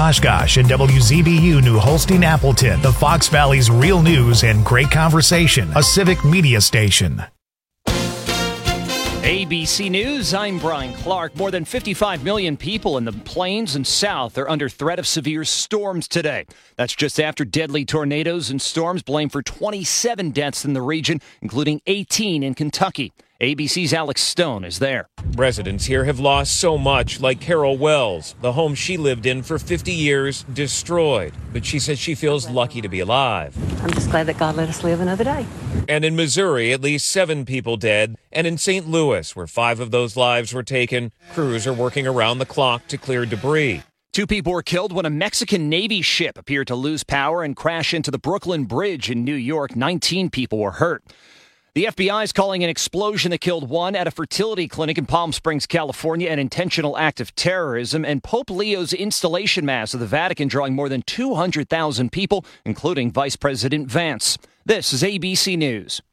Oshkosh and WZBU New Holstein Appleton, the Fox Valley's real news and great conversation, a civic media station. ABC News, I'm Brian Clark. More than 55 million people in the Plains and South are under threat of severe storms today. That's just after deadly tornadoes and storms blamed for 27 deaths in the region, including 18 in Kentucky. ABC's Alex Stone is there. Residents here have lost so much, like Carol Wells. The home she lived in for 50 years destroyed. But she says she feels lucky to be alive. I'm just glad that God let us live another day. And in Missouri, at least 7 people dead. And in St. Louis, where 5 of those lives were taken, crews are working around the clock to clear debris. 2 people were killed when a Mexican Navy ship appeared to lose power and crash into the Brooklyn Bridge in New York. 19 people were hurt. The FBI is calling an explosion that killed 1 at a fertility clinic in Palm Springs, California, an intentional act of terrorism, and Pope Leo's installation mass of the Vatican drawing more than 200,000 people, including Vice President Vance. This is ABC News.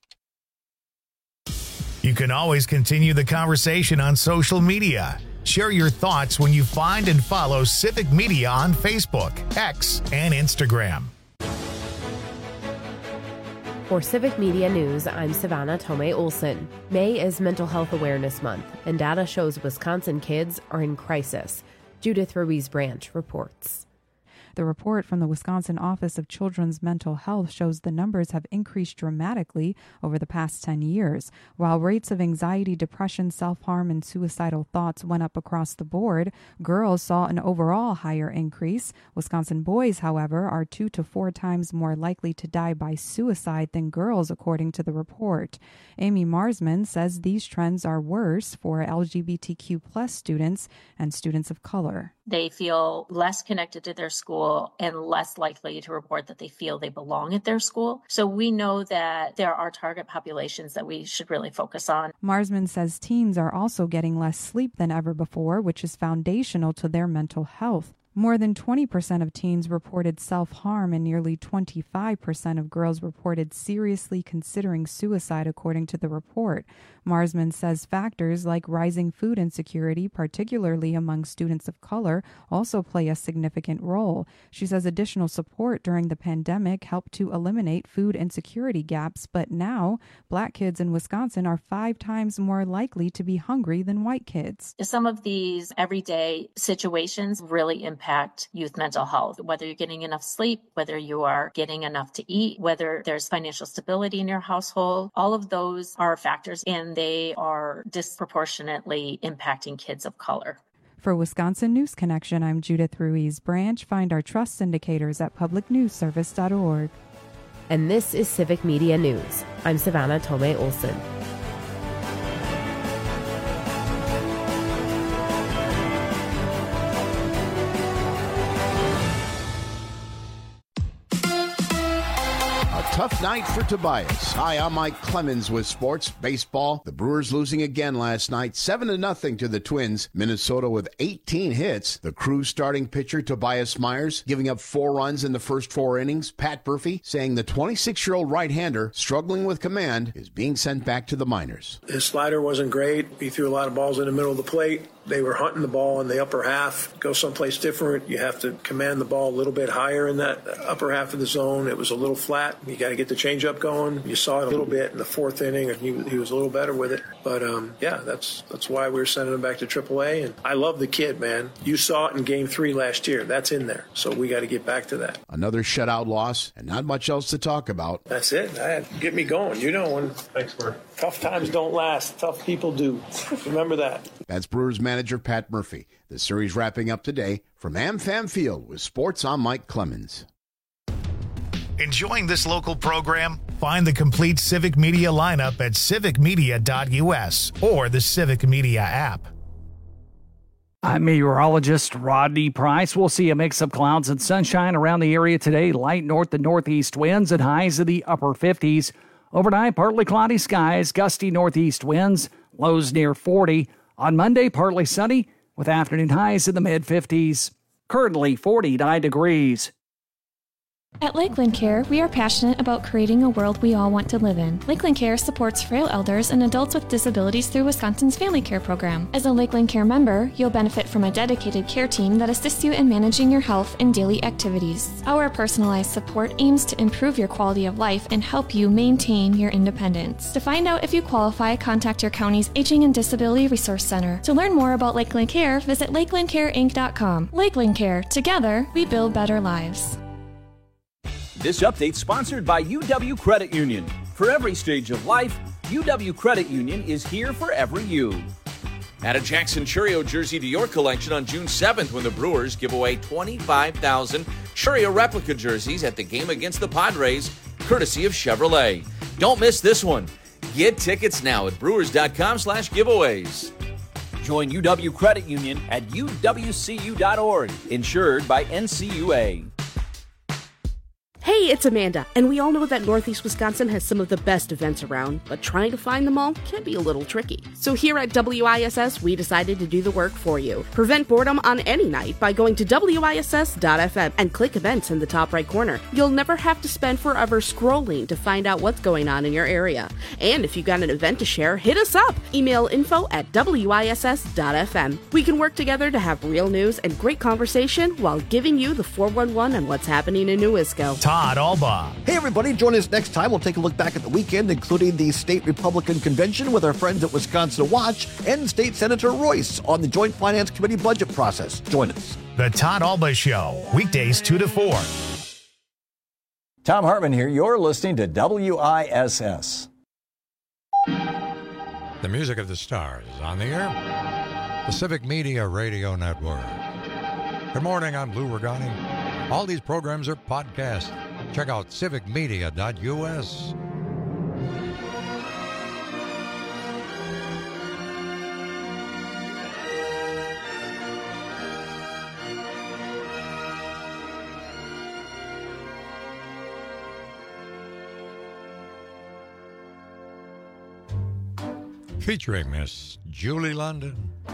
You can always continue the conversation on social media. Share your thoughts when you find and follow Civic Media on Facebook, X, and Instagram. For Civic Media News, I'm Savannah Tomei Olson. May is Mental Health Awareness Month, and data shows Wisconsin kids are in crisis. Judith Ruiz Branch reports. The report from the Wisconsin Office of Children's Mental Health shows the numbers have increased dramatically over the past 10 years. While rates of anxiety, depression, self-harm, and suicidal thoughts went up across the board, girls saw an overall higher increase. Wisconsin boys, however, are 2 to 4 times more likely to die by suicide than girls, according to the report. Amy Marsman says these trends are worse for LGBTQ plus students and students of color. They feel less connected to their school and less likely to report that they feel they belong at their school. So we know that there are target populations that we should really focus on. Marsman says teens are also getting less sleep than ever before, which is foundational to their mental health. More than 20% of teens reported self-harm and nearly 25% of girls reported seriously considering suicide, according to the report. Marsman says factors like rising food insecurity, particularly among students of color, also play a significant role. She says additional support during the pandemic helped to eliminate food insecurity gaps, but now Black kids in Wisconsin are 5 times more likely to be hungry than white kids. Some of these everyday situations really impact youth mental health, whether you're getting enough sleep, whether you are getting enough to eat, whether there's financial stability in your household. All of those are factors, and they are disproportionately impacting kids of color. For Wisconsin News Connection, I'm Judith Ruiz Branch. Find our trust indicators at publicnewsservice.org. And this is Civic Media News. I'm Savannah Tomei Olson. Tough night for Tobias. Hi, I'm Mike Clemens with sports baseball. The Brewers losing again last night, 7-0 to the Twins. Minnesota with 18 hits. The Crews starting pitcher Tobias Myers giving up 4 runs in the first 4 innings. Pat Murphy saying the 26-year-old right-hander struggling with command is being sent back to the minors. His slider wasn't great. He threw a lot of balls in the middle of the plate. They were hunting the ball in the upper half. Go someplace different. You have to command the ball a little bit higher in that upper half of the zone. It was a little flat. You got to get the changeup going. You saw it a little bit in the 4th inning, and he was a little better with it. But, that's why we were sending him back to AAA. And I love the kid, man. You saw it in Game 3 last year. That's in there. So we got to get back to that. Another shutout loss, and not much else to talk about. That's it. Get me going. You know, when tough times don't last, tough people do. Remember that. That's Brewers manager Pat Murphy. The series wrapping up today from AmFam Field with sports. I'm Mike Clemens. Enjoying this local program? Find the complete Civic Media lineup at civicmedia.us or the Civic Media app. I'm meteorologist Rodney Price. We'll see a mix of clouds and sunshine around the area today. Light north and northeast winds and highs in the upper 50s. Overnight, partly cloudy skies, gusty northeast winds, lows near 40. On Monday, partly sunny with afternoon highs in the mid-50s. Currently 49 degrees. At Lakeland Care, we are passionate about creating a world we all want to live in. Lakeland Care supports frail elders and adults with disabilities through Wisconsin's Family Care Program. As a Lakeland Care member, you'll benefit from a dedicated care team that assists you in managing your health and daily activities. Our personalized support aims to improve your quality of life and help you maintain your independence. To find out if you qualify, contact your county's Aging and Disability Resource Center. To learn more about Lakeland Care, visit lakelandcareinc.com. Lakeland Care. Together, we build better lives. This update sponsored by UW Credit Union. For every stage of life, UW Credit Union is here for every you. Add a Jackson Churio jersey to your collection on June 7th when the Brewers give away 25,000 Churio replica jerseys at the game against the Padres, courtesy of Chevrolet. Don't miss this one. Get tickets now at brewers.com/giveaways. Join UW Credit Union at uwcu.org, insured by NCUA. Hey, it's Amanda, and we all know that Northeast Wisconsin has some of the best events around, but trying to find them all can be a little tricky. So here at WISS, we decided to do the work for you. Prevent boredom on any night by going to WISS.FM and click events in the top right corner. You'll never have to spend forever scrolling to find out what's going on in your area. And if you got an event to share, hit us up. Email info@WISS.FM. We can work together to have real news and great conversation while giving you the 411 on what's happening in Newisco. Todd Alba. Hey, everybody, join us next time. We'll take a look back at the weekend, including the State Republican Convention with our friends at Wisconsin Watch and State Senator Royce on the Joint Finance Committee budget process. Join us. The Todd Alba Show, weekdays 2 to 4. Tom Hartman here. You're listening to WISS. The music of the stars is on the air. The Civic Media Radio Network. Good morning, I'm Lou Regani. All these programs are podcasts. Check out civicmedia.us. Featuring Miss Julie London,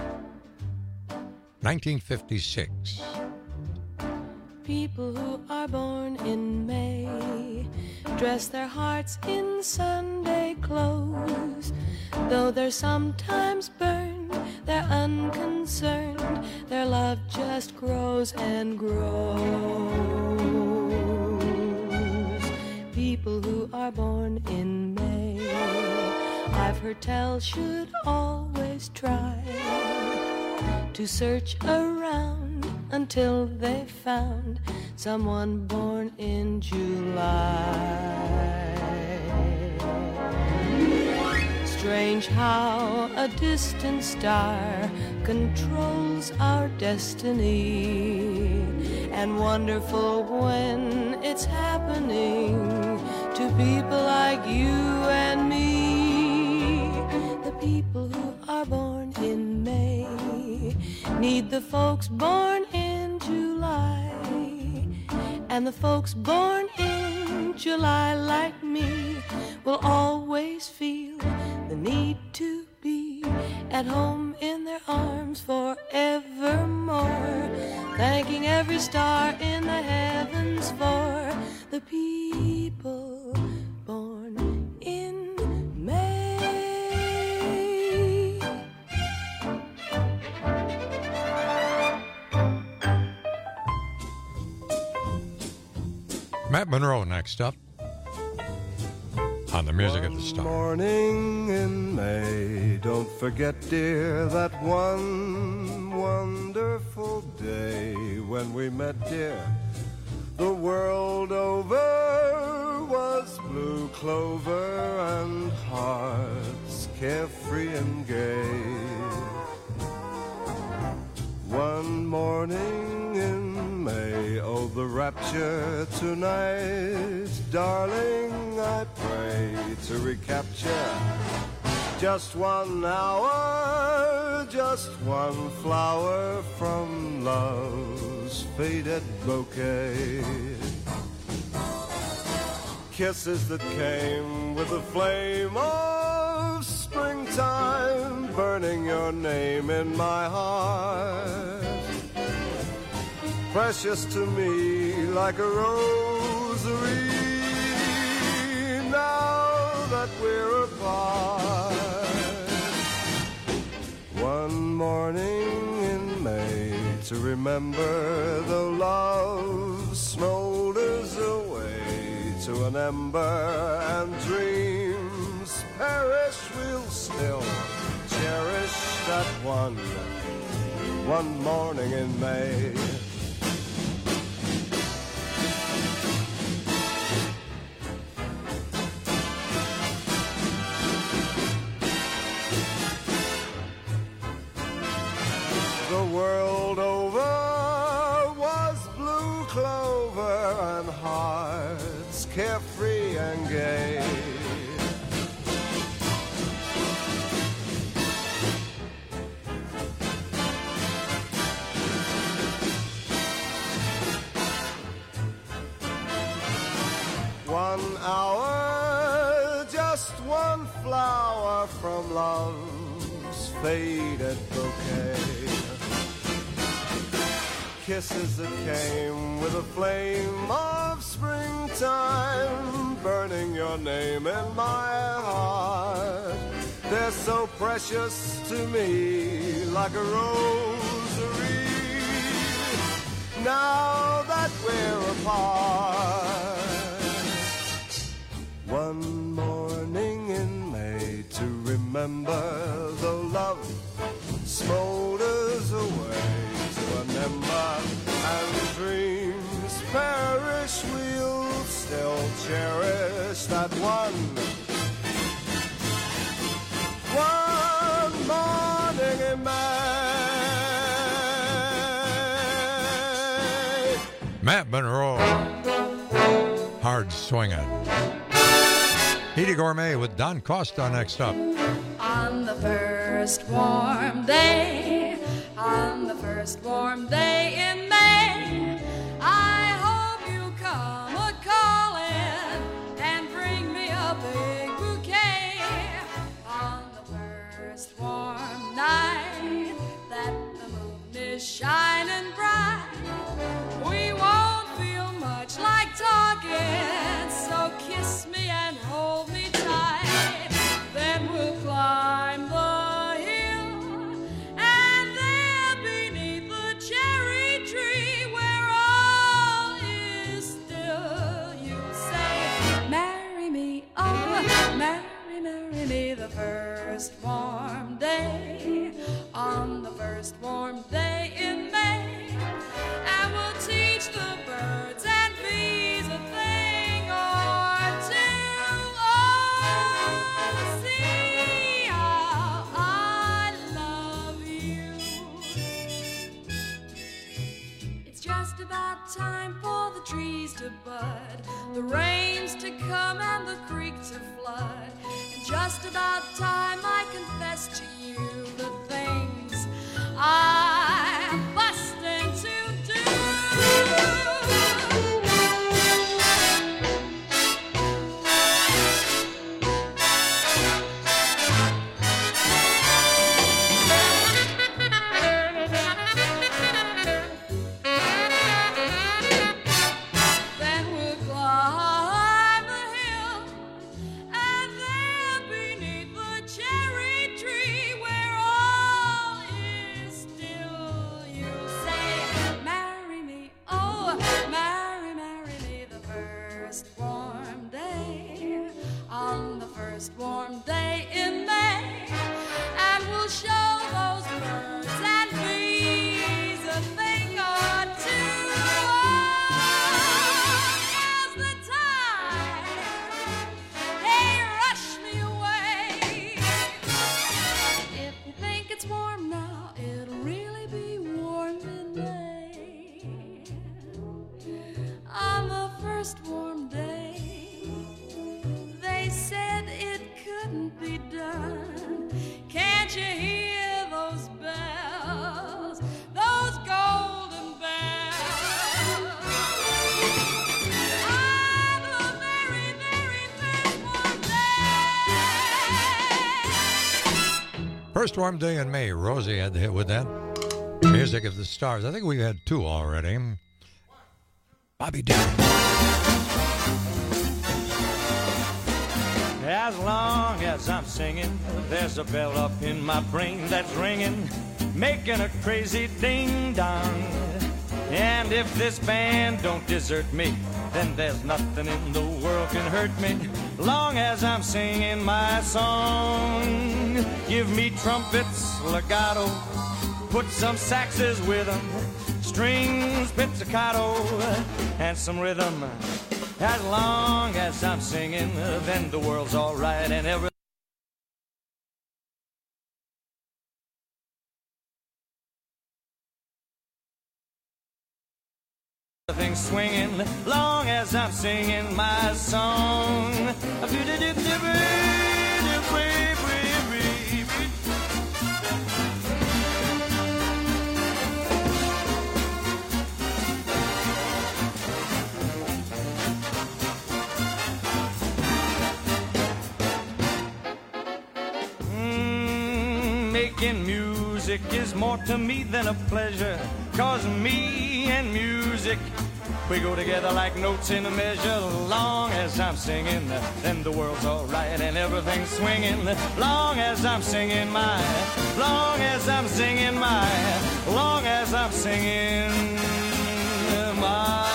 1956. People who are born in May dress their hearts in Sunday clothes. Though they're sometimes burned, they're unconcerned. Their love just grows and grows. People who are born in May, I've heard tell, should always try to search around until they found someone born in July. Strange how a distant star controls our destiny, and wonderful when it's happening to people like you and me. The people who are born in May need the folks born in July, and the folks born in July like me will always feel the need to be at home in their arms forevermore, thanking every star in the heavens for the people born in May. Matt Monroe next up on the music of the stars. Morning in May, don't forget, dear, that one wonderful day when we met, dear. The world over was blue clover and hearts carefree and gay. One morning in May, oh, the rapture tonight, darling, I pray to recapture just 1 hour, just one flower from love's faded bouquet. Kisses that came with the flame of springtime, burning your name in my heart. Precious to me like a rose rosary. Now that we're apart, one morning in May, to remember though love smolders away to an ember and dreams perish, we'll still cherish that one morning in May. The world over was blue clover and hearts carefree and gay. One hour, just one flower from love's faded bouquet. Kisses that came with a flame of springtime, burning your name in my heart. They're so precious to me, like a rosary. Now that we're apart, one morning in May, to remember though love smolders away to an ember and dreams perish, we'll still cherish that one morning in May. Matt Monroe, hard swinging. Edie Gourmet with Don Costa next up. On the first warm day, on the first warm day in May, I hope you come a-calling and bring me a big bouquet. On the first warm night that the moon is shining bright, we won't feel much like talking, so kiss me and hold me tight. Then we'll climb the hill, and there beneath the cherry tree, where all is still, you'll say, marry me, oh, marry, marry me the first warm day, on the first warm day in May, and we'll teach the birds and bees a thing or two. Oh, see how I love you. It's just about time for the trees to bud, the rains to come and the creek to flood, and just about time I confess to you the things I'm busting to do. Then we'll climb the hill, and there beneath the cherry tree, where all is still, you'll say, marry me, oh, marry, marry me the first warm day, on the first warm day in May, and we'll show those birds and bees a thing or two. Now's the time, hey, rush me away. If you think it's warm now, it'll really be warm in May. On the first warm day, they said it couldn't be done. Can't you hear those bells, those golden bells? On the very, very first warm day. First warm day in May. Rosie had the hit with that. Music of the Stars. I think we've had two already. Bobby Darin. As long as I'm singing, there's a bell up in my brain that's ringing, making a crazy ding-dong. And if this band don't desert me, then there's nothing in the world can hurt me, long as I'm singing my song. Give me trumpets, legato, put some saxes with them, strings, pizzicato, and some rhythm. As long as I'm singing, then the world's all right and everything. Everything's swinging, long as I'm singing my song. Making music is more to me than a pleasure, 'cause me and music, we go together like notes in a measure. Long as I'm singing, then the world's all right and everything's swinging. Long as I'm singing my, long as I'm singing my, long as I'm singing my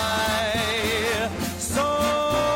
song.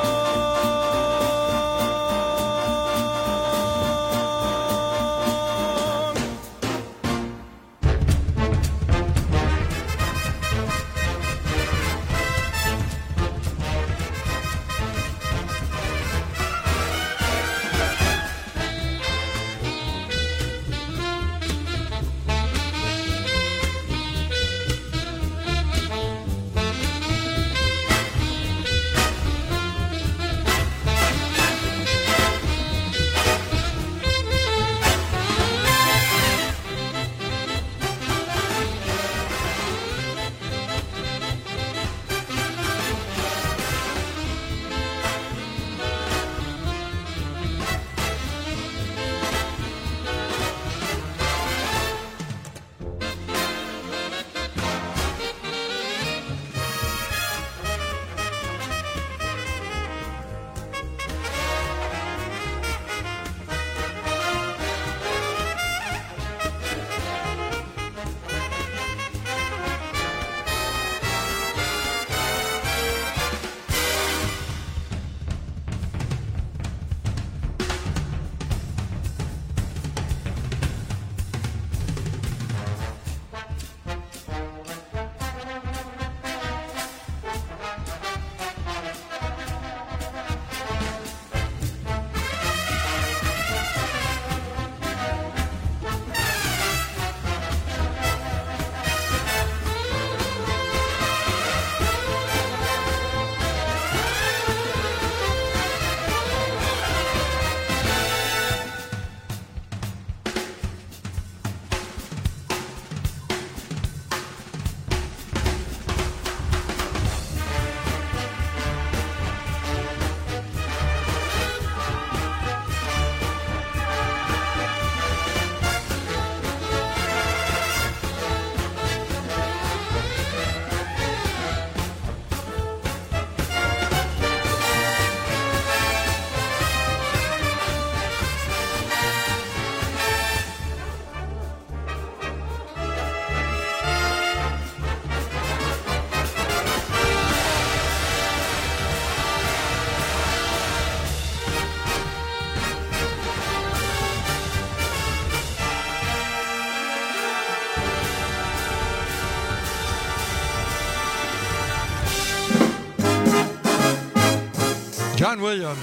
John Williams,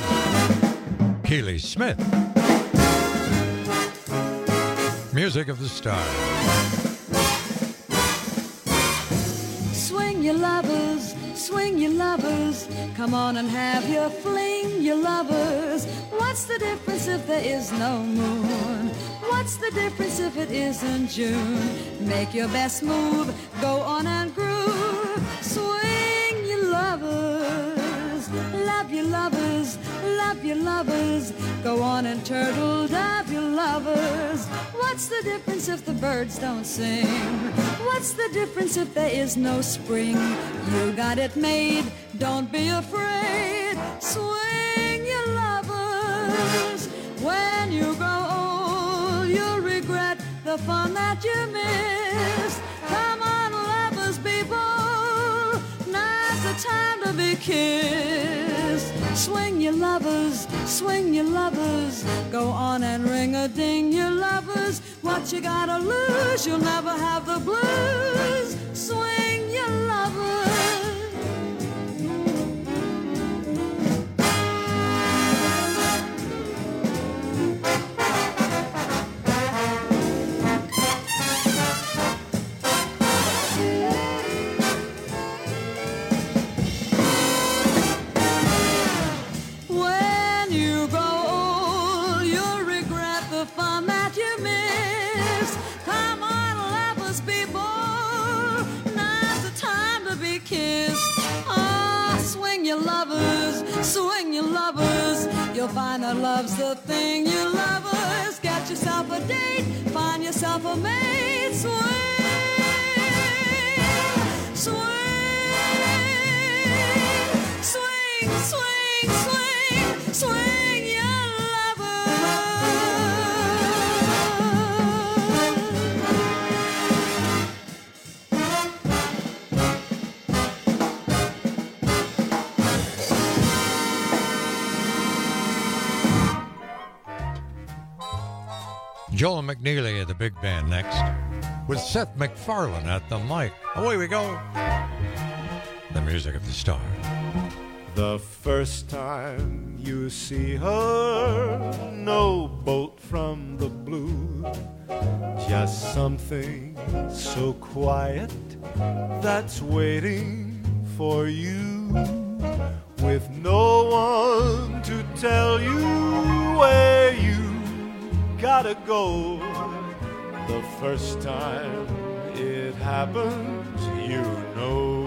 Keely Smith. Music of the Stars. Swing your lovers, come on and have your fling, your lovers. What's the difference if there is no moon? What's the difference if it isn't June? Make your best move, go on and groove. Swing your lovers, love your lovers, love your lovers. Go on and turtle dove your lovers. What's the difference if the birds don't sing? What's the difference if there is no spring? You got it made, don't be afraid. swing your lovers. When you grow old, you'll regret the fun that you missed. Come on, lovers, be bold. Now's the time to be kissed. Swing your lovers, swing your lovers. Go on and ring-a-ding your lovers. What you gotta lose, you'll never have the blues. Swing your lovers. Swing your lovers, you'll find that love's the thing. You lovers, get yourself a date, find yourself a mate. Swing, swing, swing, swing, swing, swing your Joel McNeely at the big band next, with Seth MacFarlane at the mic. Away we go. The music of the stars. The first time you see her, no bolt from the blue, just something so quiet that's waiting for you, with no one to tell you where you gotta go. The first time it happens, you know.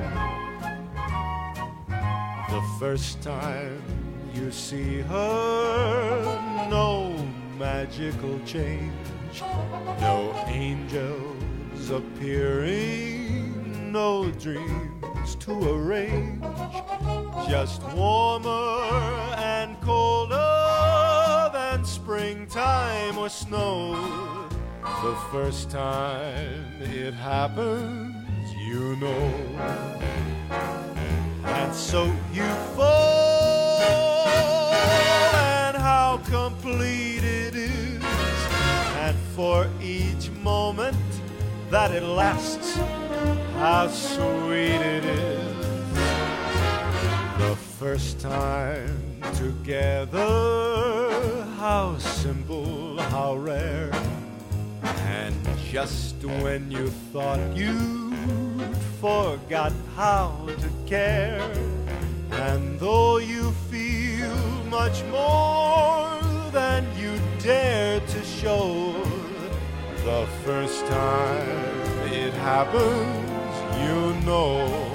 The first time you see her, no magical change, no angels appearing, no dreams to arrange, just warmer and colder than springtime or snow. The first time it happens, you know. And so you fall, and how complete it is, and for each moment that it lasts, how sweet it is. The first time together, how simple, how rare, and just when you thought you'd forgot how to care, and though you feel much more than you dare to show, the first time it happens, you know.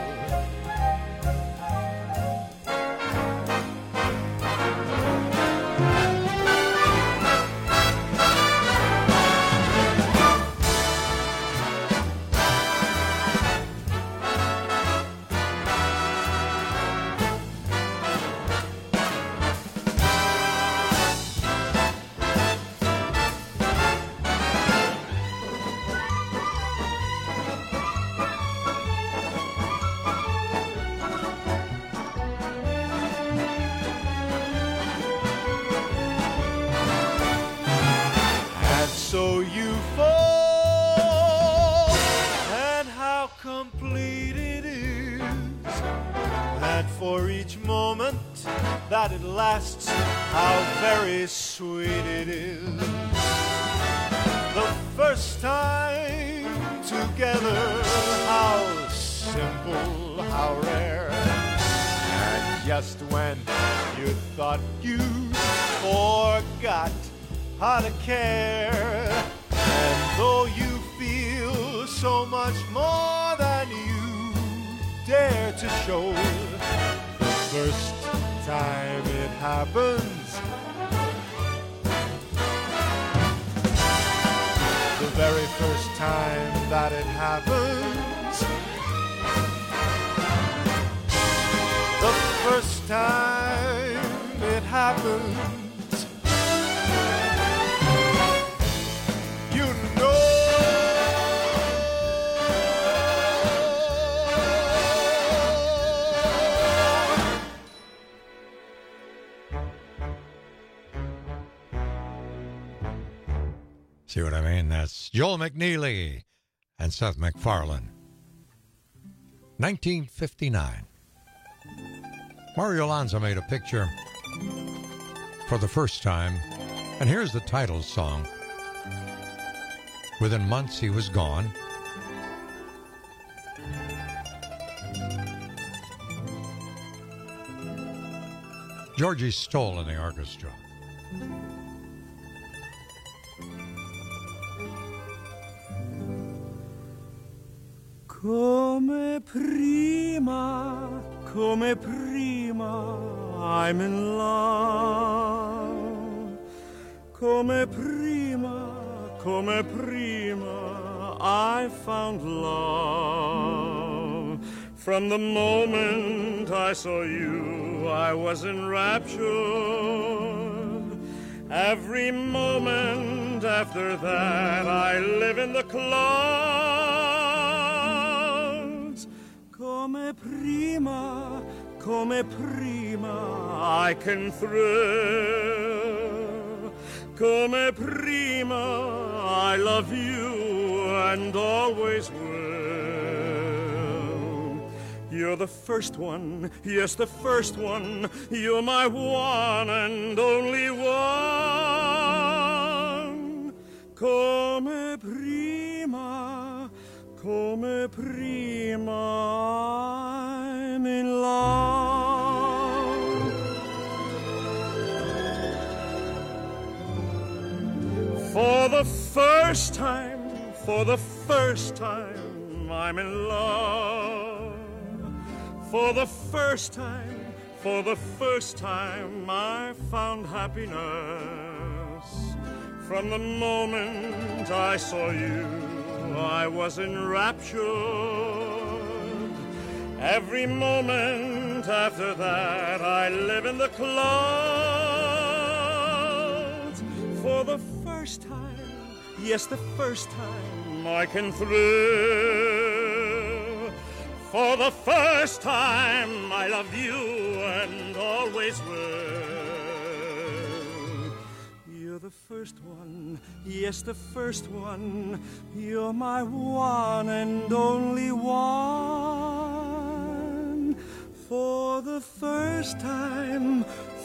So you fall, and how complete it is, and for each moment that it lasts, how very sweet it is. The first time together, how simple, how rare, and just when you thought you forgot how to care, and though you feel so much more than you dare to show, the first time it happens, the very first time that it happens, the first first time it happens, you know. See what I mean? That's Joel McNeely and Seth MacFarlane. 1959. Mario Lanza made a picture for the first time, and here's the title song. Within months he was gone. Georgie Stoll in the orchestra. Come prima, I'm in love. Come prima, I found love. From the moment I saw you, I was enraptured. Every moment after that, I live in the clouds. Come prima, I can thrill. Come prima, I love you and always will. You're the first one, yes, the first one. You're my one and only one. Come prima, I'm in love. For the first time, I'm in love. For the first time, I found happiness. From the moment I saw you, I was enraptured. Every moment after that, I live in the clouds. For the first time, yes, the first time, I can thrill. For the first time, I love you and always will. You're the first one, yes, the first one. You're my one and only one. For the first time,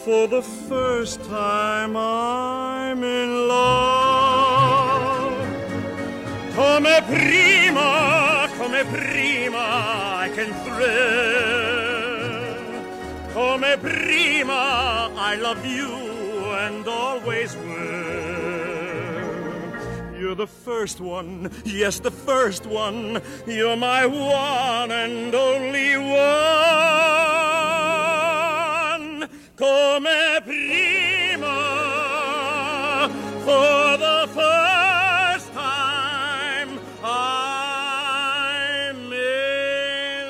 I'm in love. Come prima, I can thrill. Come prima, I love you and always will. You're the first one, yes, the first one. You're my one and only one. Come prima, for the first time, I'm in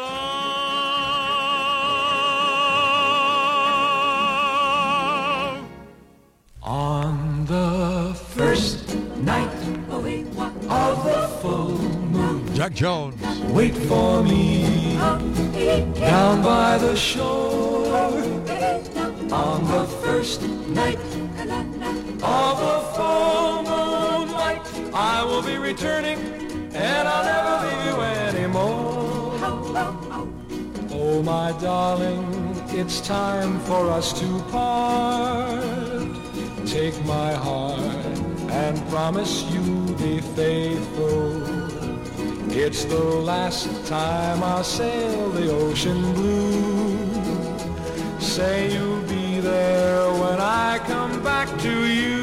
love. On the first night of the full moon, Jack Jones. Wait for me down by the shore. On the first night of the full moonlight, I will be returning, and I'll never leave you anymore. Oh, my darling, it's time for us to part. Take my heart and promise you'll be faithful. It's the last time I'll sail the ocean blue. Say you'll be there when I come back to you.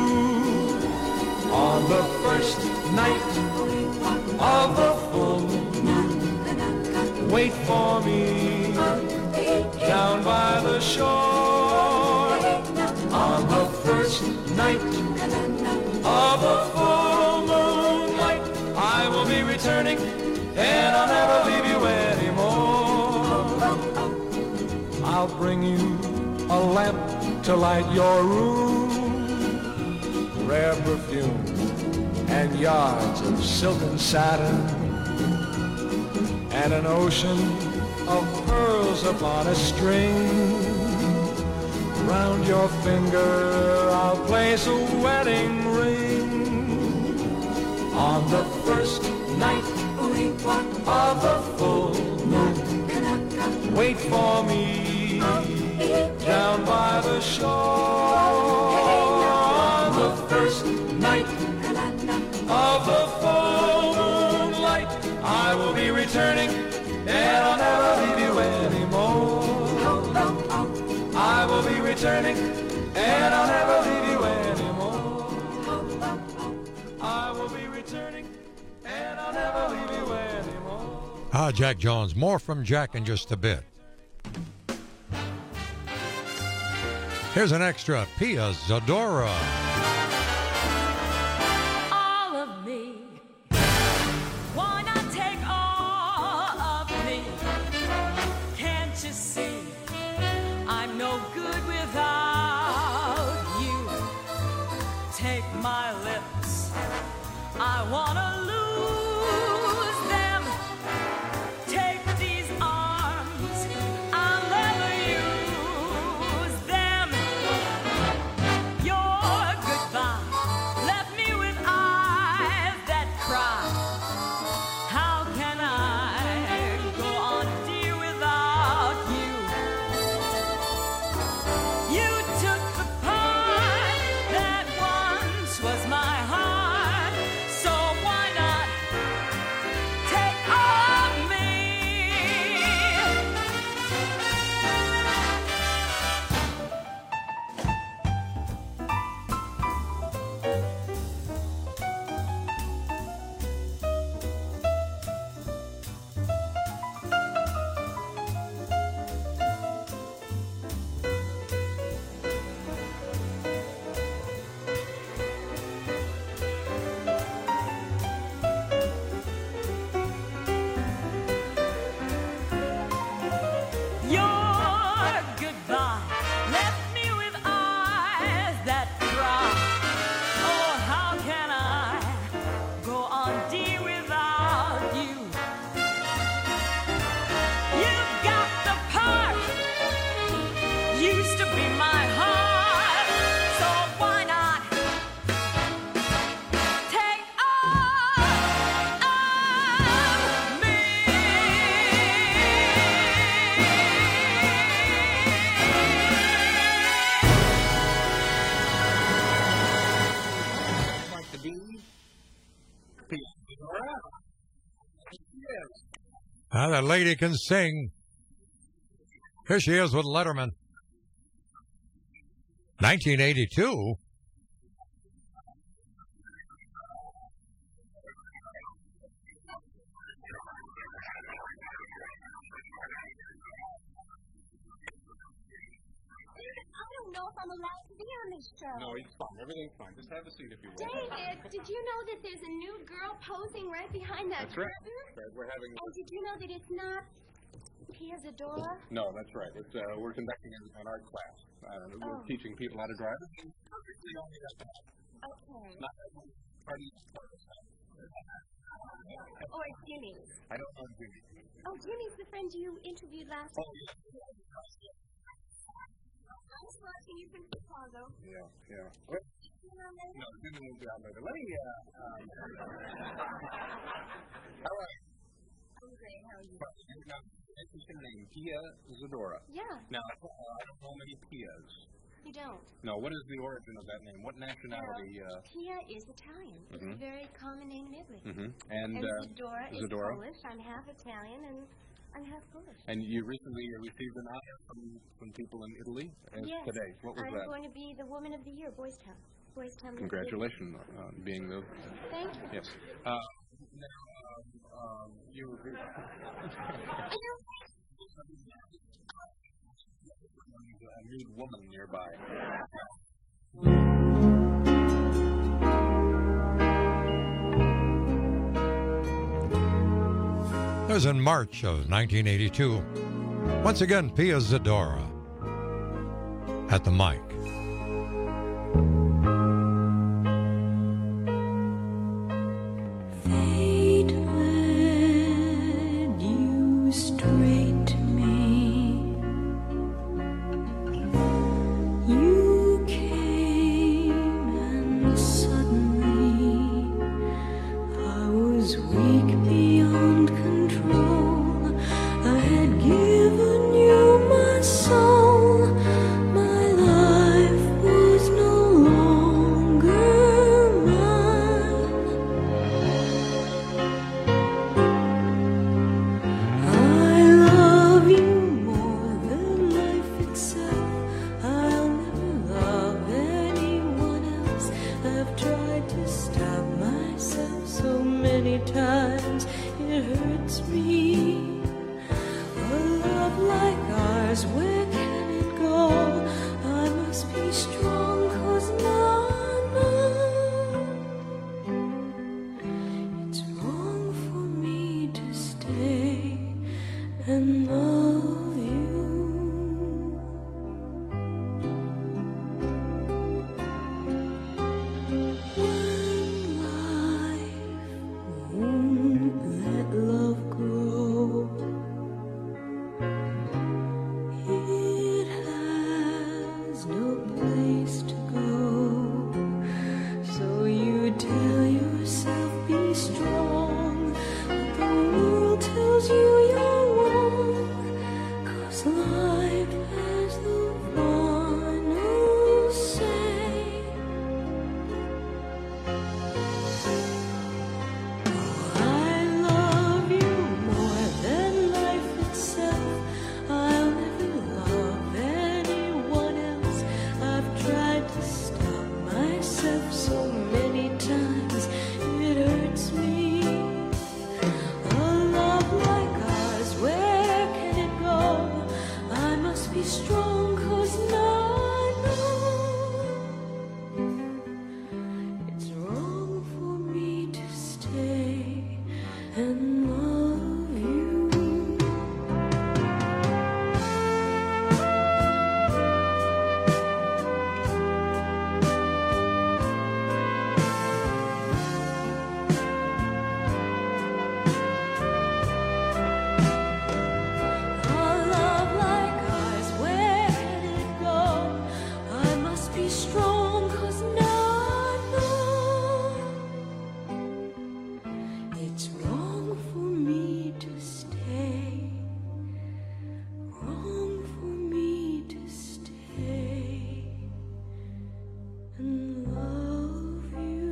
On the first night of the full moon, wait for me down by the shore. On the first night of the full moonlight, I will be returning, and I'll never leave you anymore. I'll I'll bring you a lamp to light your room. Rare perfume and yards of silk and satin, and an ocean of pearls upon a string. Round your finger I'll place a wedding ring. On the first night of the full moon, wait for me down by the shore. On the first night of the full moonlight, I will be returning, and I'll never leave you anymore. I will be returning, and I'll never leave you anymore. I will be returning, and I'll never leave you anymore. Jack Jones. More from Jack in just a bit. Here's an extra Pia Zadora. All of me. Why not take all of me? Can't you see I'm no good without you? Take my lips, I wanna lose them. Take these arms, I'll never use them. Your goodbye left me with eyes that cry. How can I go on, dear, without you? You took the part that once was my heart, so why not take all of me? Your goodbye left me with eyes that cry. Oh, how can I go on, dear, without you? You've got the part, used to be my heart, so why not take all of me? Like to be Pia Zadora. Yes. That lady can sing. Here she is with Letterman. 1982. I don't know if I'm allowed to be on this show. No, it's fine. Everything's fine. Just have a seat if you will. David, did you know that there's a new girl posing right behind that That's right. curtain? Right, we're having. And did you know that it's not Pia Zadora? No, that's right. It's, we're conducting an art class. We're teaching people how to drive. Okay. Party. Or Jimmy's. I don't know Jimmy. Oh, Jimmy's the friend you interviewed last Oh, week. Nice watching you from Chicago. Yeah. You know that? No, Jimmy will be out later. Let me, all right. I'm great. How are you? Interesting name, Pia Zadora. Yeah. Now, I don't know many Pias. You don't? No, what is the origin of that name? What nationality? Pia is Italian. It's a very common name in Italy. And Zadora is Polish. I'm half Italian and I'm half Polish. And you recently received an honor from people in Italy Yes. today. What was I'm that? going to be the Woman of the Year, Boys Town. Boys Town. Congratulations on being the. Thank you. Yes. You. A nude woman nearby. It was in March of 1982. Once again, Pia Zadora. at the mic. Fate led you straight to me. You came and suddenly I was weak beyond control. I had given you my soul. My life was no longer mine. I love you more than life itself. I'll never love anyone else. I've tried to stop myself so many times. It hurts me. A love like ours, where can it go? I must be strong, 'cause now I know it's wrong for me to stay and love you. When life won't let love grow, it has no place to go. So you tell yourself be strong, but the world tells you you're wrong. 'Cause life has the final say. I love you more than life itself. I'll never love anyone else. I've tried to stop myself so many times. It hurts me. A love like ours, where can it go? I must be strong, 'cause now I know it's wrong for me to stay and love you. A love like ours, where can it go? I must be strong, 'cause now I know it's wrong for me to stay. Wrong for me to stay and love you.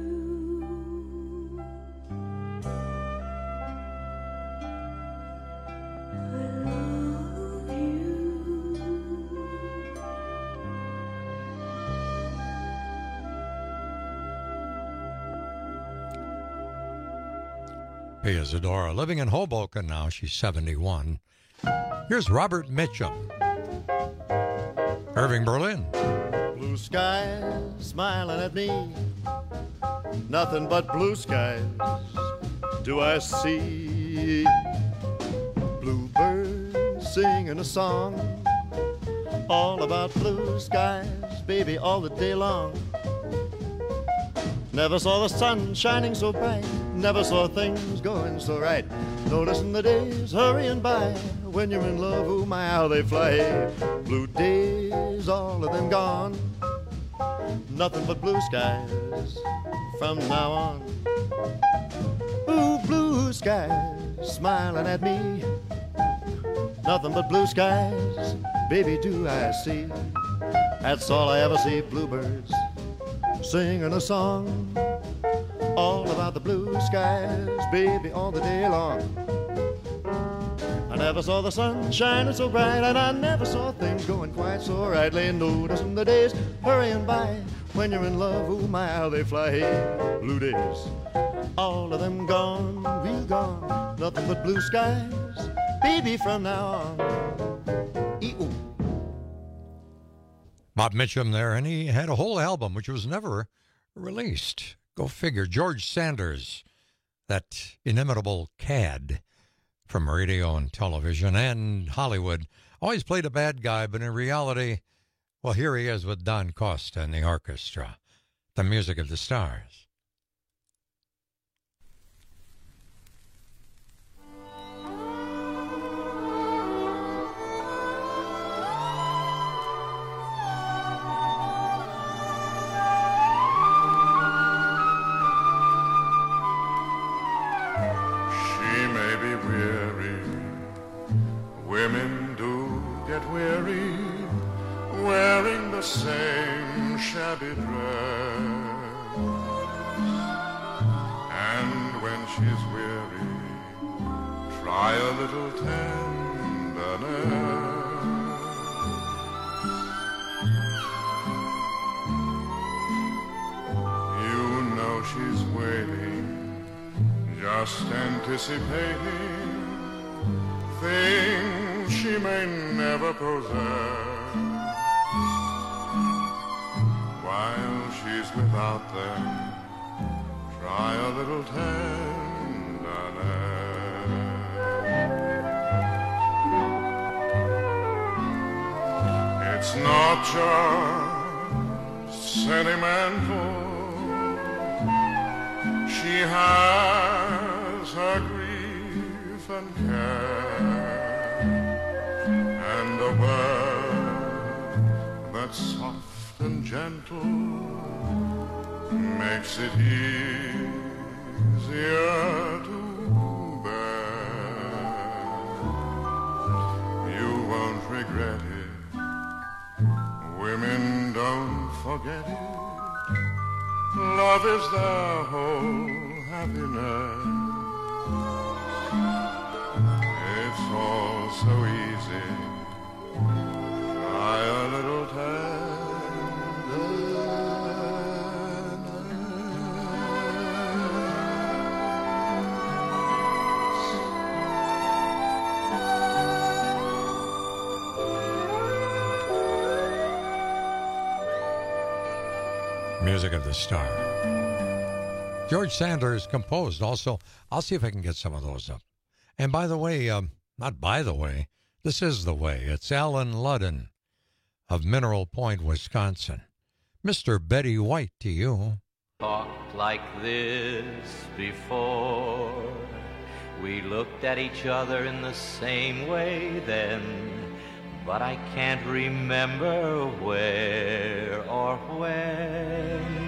I love you. Hey, Isadora, living in Hoboken now. She's 71. Here's Robert Mitchum. Irving Berlin. Blue skies smiling at me, nothing but blue skies do I see. Bluebirds singing a song all about blue skies, baby, all the day long. Never saw the sun shining so bright, never saw things going so right. Noticing the days hurrying by, when you're in love, oh my, how they fly. Blue days, all of them gone, nothing but blue skies from now on. Ooh, blue skies smiling at me, nothing but blue skies, baby, do I see. That's all I ever see, bluebirds singing a song all about the blue skies, baby, all the day long. I never saw the sun shining so bright, and I never saw things going quite so right. Laying noticing the days hurrying by, when you're in love, oh my, how they fly. Hey, blue days, all of them gone, real gone, nothing but blue skies, baby, from now on. Ee-oo. Bob Mitchum there, and he had a whole album which was never released. Go figure. George Sanders, that inimitable cad from radio and television and Hollywood, always played a bad guy, but in reality Well, here he is with Don Costa and the orchestra, the music of the stars. She may be weary, women do get weary, wearing the same shabby dress. And when she's weary, try a little tenderness. You know she's waiting, just anticipating things she may never possess. While she's without them, try a little tenderness. It's not just sentimental. She has her grief and care, and a word that's soft and gentle makes it easier to bear. You won't regret it. Women don't forget it. Love is their whole happiness. It's all so easy. Try a little Music of the Star. George Sanders composed also. I'll see if I can get some of those up. And by the way, not by the way, this is the way. It's Alan Ludden of Mineral Point, Wisconsin. Mr. Betty White to you. Talked like this before. We looked at each other in the same way then, but I can't remember where or when.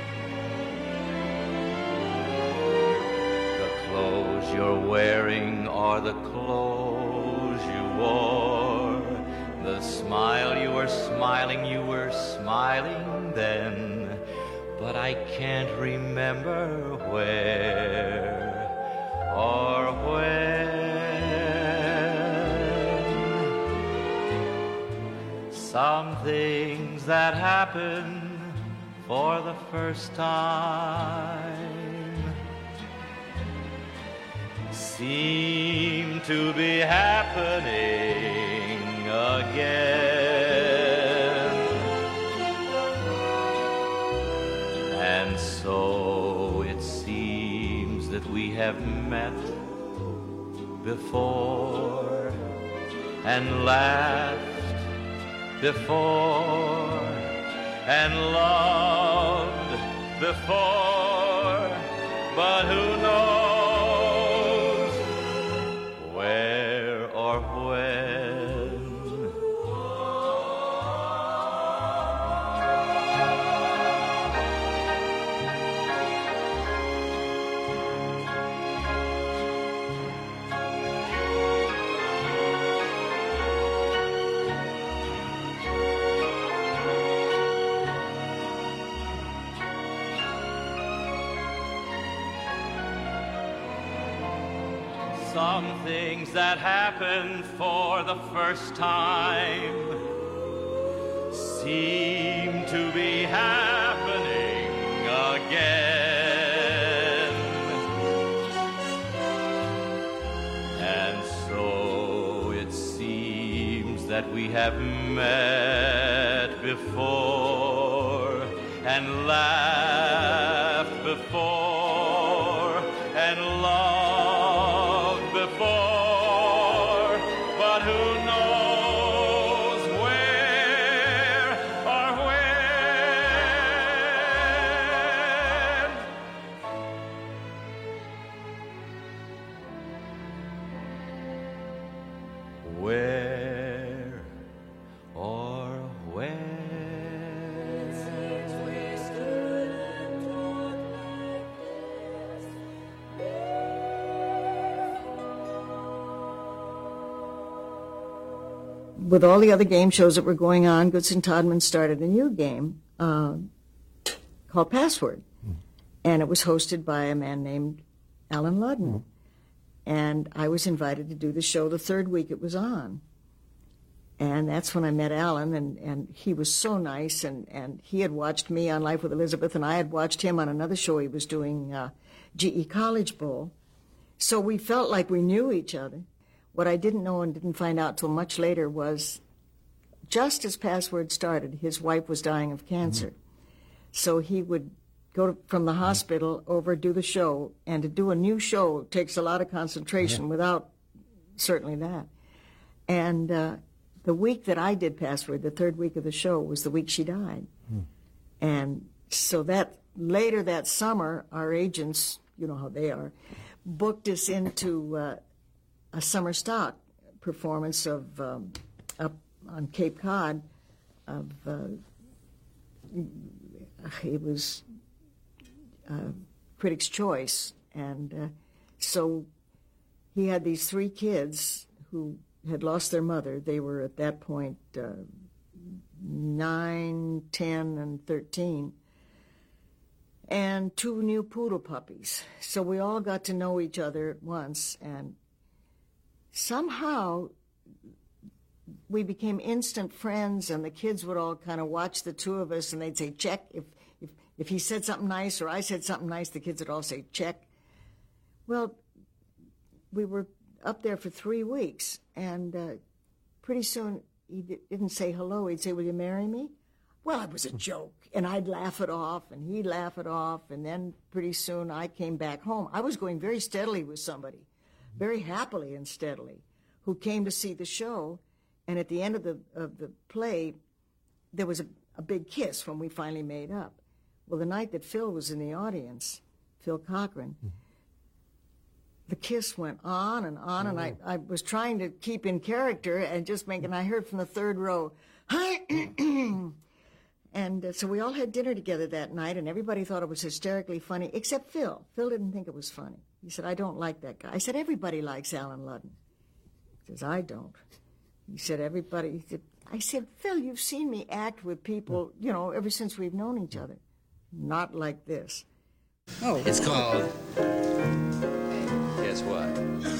The clothes you're wearing are the clothes you wore. The smile you were smiling then, but I can't remember where or when. Some things that happen for the first time seem to be happening again. And so it seems that we have met before and laughed before and loved before, but who knows where or when. Some things that happen for the first time seem to be happening again. And so it seems that we have met before and laughed before and loved before, but who knows where with all the other game shows that were going on, Goodson Todman started a new game called Password. And it was hosted by a man named Alan Ludden. And I was invited to do the show the third week it was on. And that's when I met Alan, and he was so nice, and he had watched me on Life with Elizabeth, and I had watched him on another show he was doing, GE College Bowl. So we felt like we knew each other. What I didn't know and didn't find out till much later was, just as Password started, his wife was dying of cancer. So he would go from the hospital over, do the show, and to do a new show takes a lot of concentration without certainly that. And the week that I did Password, the third week of the show, was the week she died. And so that later that summer, our agents, you know how they are, booked us into a summer stock performance of up on Cape Cod of it was Critics' Choice, and so he had these 3 kids who had lost their mother. They were at that point 9, 10, and 13, and 2 new poodle puppies. So we all got to know each other at once, and somehow we became instant friends, and the kids would all kind of watch the two of us, and they'd say, check. If he said something nice or I said something nice, the kids would all say, check. Well, we were up there for 3 weeks, and pretty soon he didn't say hello. He'd say, will you marry me? Well, it was a joke, and I'd laugh it off, and he'd laugh it off, and then pretty soon I came back home. I was going very steadily with somebody, very happily and steadily, who came to see the show, and at the end of the play, there was a big kiss when we finally made up. Well, the night that Phil was in the audience, Phil Cochran, the kiss went on, and I was trying to keep in character and just and I heard from the third row, and so we all had dinner together that night, and everybody thought it was hysterically funny, except Phil. Phil didn't think it was funny. He said, I don't like that guy. I said, everybody likes Alan Ludden. He says, I don't. He said, everybody. I said, Phil, you've seen me act with people, you know, ever since we've known each other. Not like this. Oh, it's called. Guess what?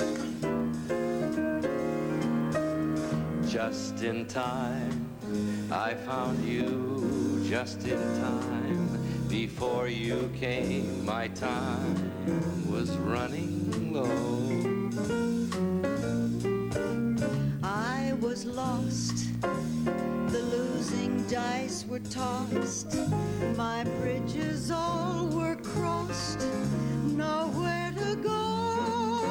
Just in time, I found you. Just in time, before you came, my time was running low. I was lost. The losing dice were tossed. My bridges all were crossed. Nowhere to go.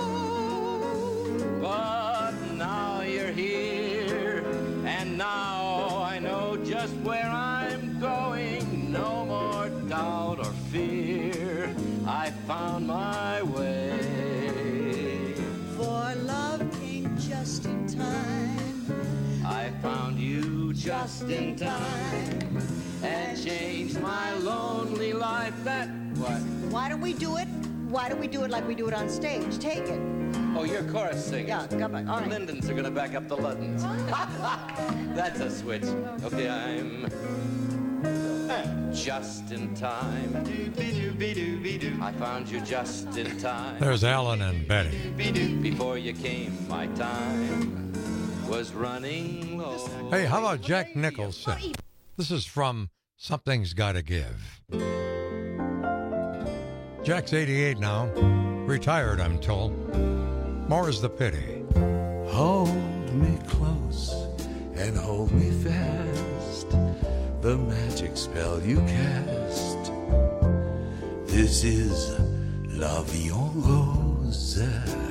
But now you're here, and now I know just where I'm going. No more doubt or fear. I found my way. For love came just in time. I found you just in time, and changed my lonely life. That what? Why don't we do it? Why don't we do it like we do it on stage? Take it. Oh, you're chorus singing. Yeah, come back. All right. Lindens are gonna back up the Luddens. That's a switch. Okay, I'm just in time. I found you just in time. There's Alan and Betty. Before you came, my time was running low. Hey, how about Jack Nicholson? This is from Something's Gotta Give. Jack's 88 now. Retired, I'm told. More is the pity. Hold me close and hold me fast. The magic spell you cast. This is La Vie en Rose.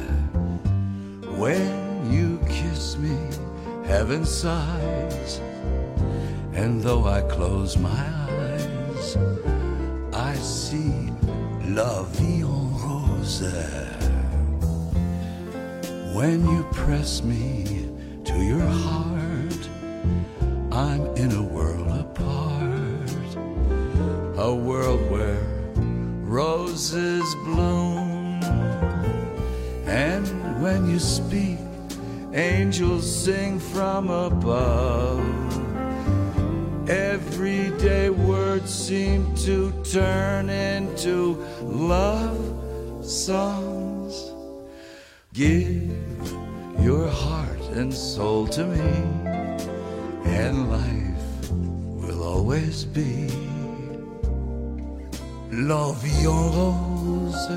When you kiss me, heaven sighs. And though I close my eyes, I see La Vie en Rose. When you press me to your heart, I'm in a world apart. A world where roses bloom. And when you speak, angels sing from above. Everyday words seem to turn into love songs. Give your heart and soul to me, and life will always be la vie en rose.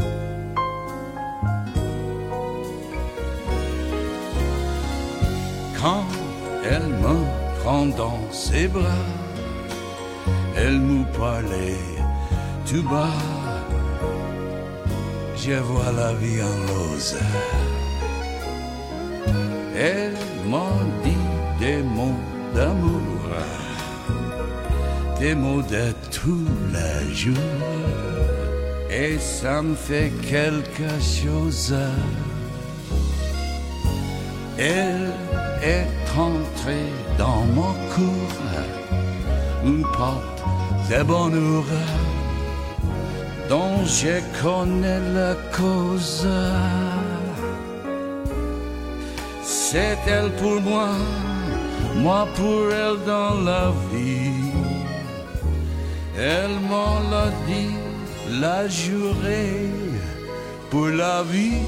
Quand elle me prend dans ses bras, elle nous parlait tout bas. Je vois la vie en rose. Elle m'a dit des mots d'amour, des mots de tous les jours, et ça me fait quelque chose. Elle est entrée dans mon cœur, une porte de bonheur dont je connais la cause. C'est elle pour moi, moi pour elle dans la vie. Elle m'en l'a dit, l'a juré pour la vie.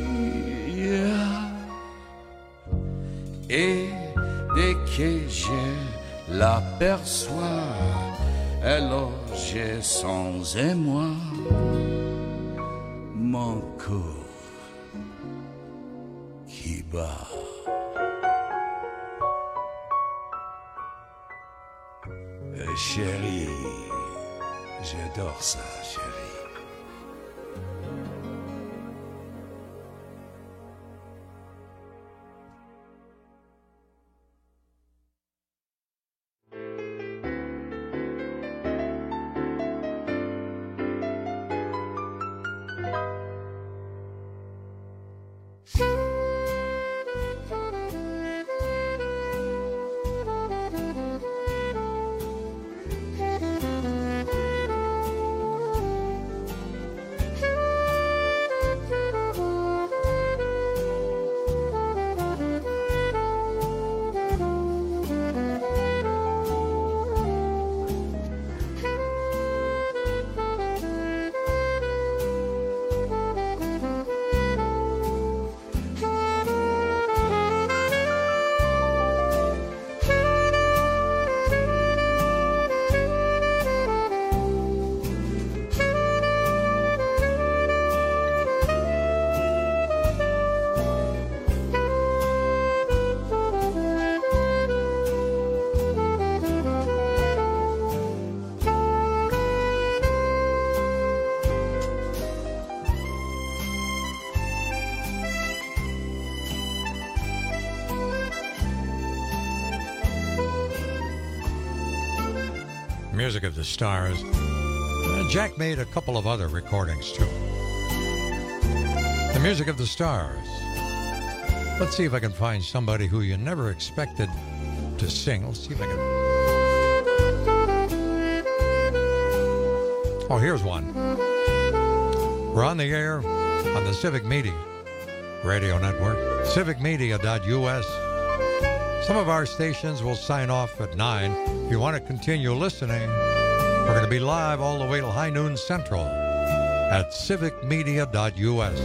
Et dès que je l'aperçois, alors j'ai sans émoi mon cœur qui bat. Chérie, j'adore ça, chérie. Music of the Stars. Jack made a couple of other recordings too. The Music of the Stars. Let's see if I can find somebody who you never expected to sing. Let's see if I can. Oh, here's one. We're on the air on the Civic Media Radio Network, civicmedia.us. Some of our stations will sign off at 9. If you want to continue listening, we're going to be live all the way till high noon central at civicmedia.us.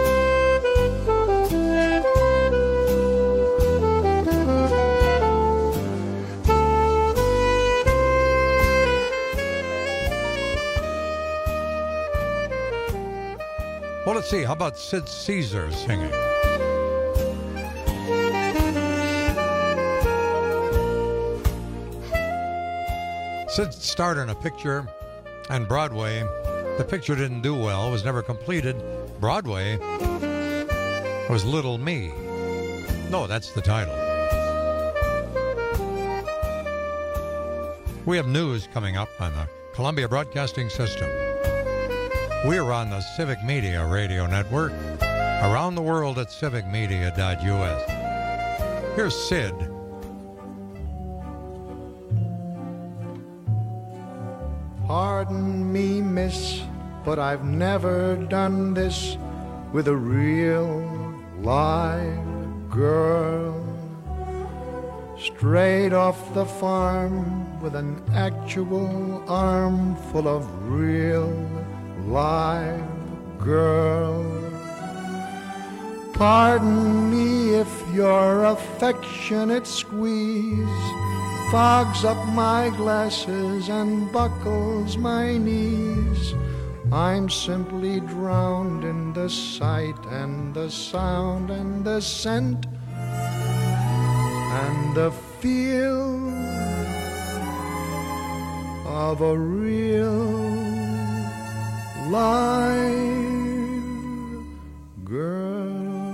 Well, let's see. How about Sid Caesar singing? Sid starred in a picture on Broadway. The picture didn't do well. It was never completed. Broadway was Little Me. No, that's the title. We have news coming up on the Columbia Broadcasting System. We're on the Civic Media Radio Network, around the world at civicmedia.us. Here's Sid. Pardon me, miss, but I've never done this with a real live girl, straight off the farm with an actual armful of real live girl. Pardon me if your affectionate squeeze fogs up my glasses and buckles my knees. I'm simply drowned in the sight and the sound and the scent and the feel of a real live girl.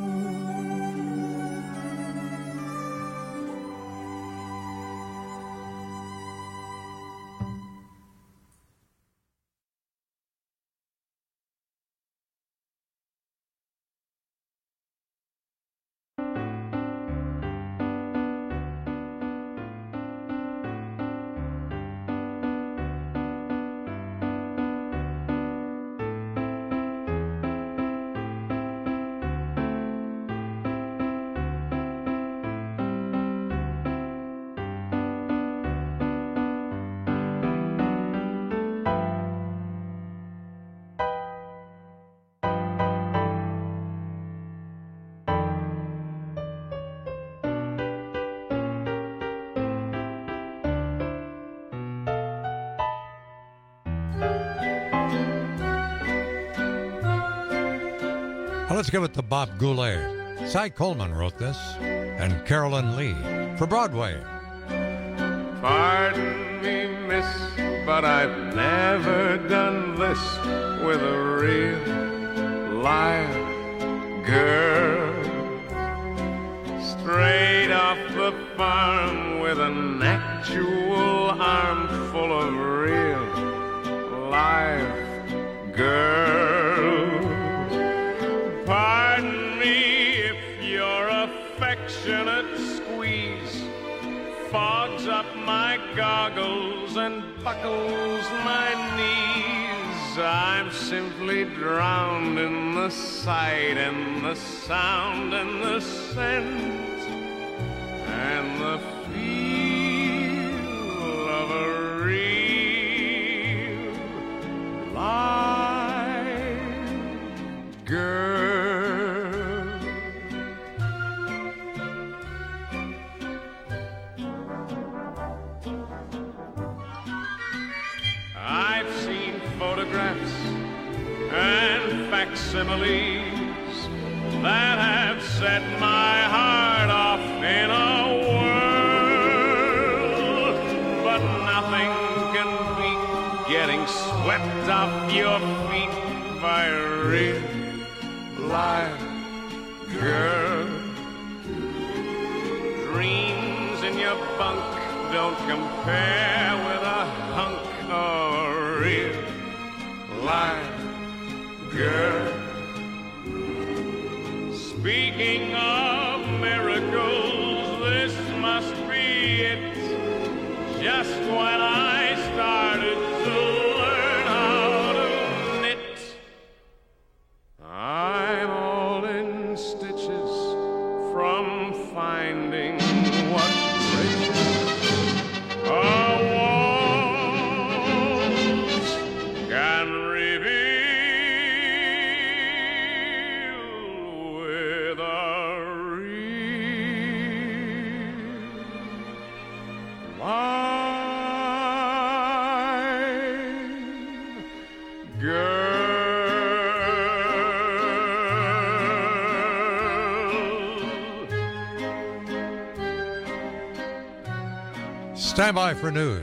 Let's give it to Bob Goulet. Cy Coleman wrote this, and Carolyn Lee for Broadway. Pardon me, miss, but I've never done this with a real live girl. Straight off the farm with an actual armful of real live girl. Pardon me if your affectionate squeeze fogs up my goggles and buckles my knees. I'm simply drowned in the sight and the sound and the scent and the feel of a real live girl. I've seen photographs and facsimiles that have set my heart off in a whirl, but nothing can beat getting swept off your feet by a real live girl. Dreams in your bunk don't compare with a hunk of a real live girl. Speaking of miracles, this must be it. Just when I started to learn how to knit, I'm all in stitches from finding what riches our walls can reveal with a real live girl. Stand by for news.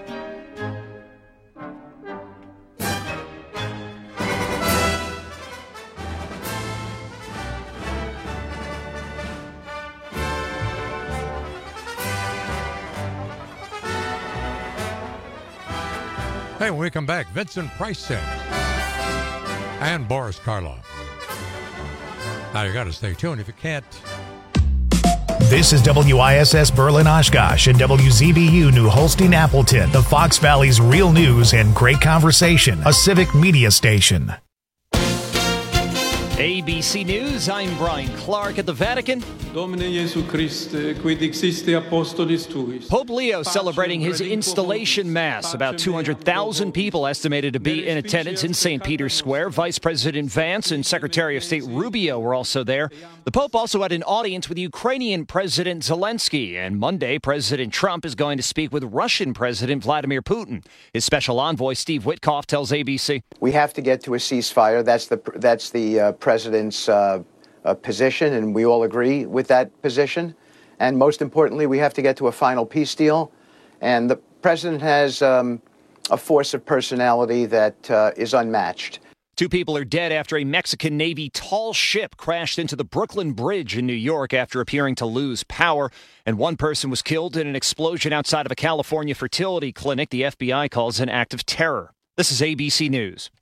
Hey, when we come back, Vincent Price sings and Boris Karloff. Now, you got to stay tuned if you can't. This is WISS Berlin Oshkosh and WZBU New Holstein Appleton, the Fox Valley's real news and great conversation, a civic media station. ABC News, I'm Brian Clark at the Vatican. Domine Jesu Christe, quid existe apostolis tuis. Pope Leo celebrating his installation mass. About 200,000 people estimated to be in attendance in St. Peter's Square. Vice President Vance and Secretary of State Rubio were also there. The Pope also had an audience with Ukrainian President Zelensky. And Monday, President Trump is going to speak with Russian President Vladimir Putin. His special envoy, Steve Witkoff, tells ABC. We have to get to a ceasefire. That's the president's position, and we all agree with that position. And most importantly, we have to get to a final peace deal. And the president has a force of personality that is unmatched. 2 people are dead after a Mexican Navy tall ship crashed into the Brooklyn Bridge in New York after appearing to lose power. And 1 person was killed in an explosion outside of a California fertility clinic the FBI calls an act of terror. This is ABC News.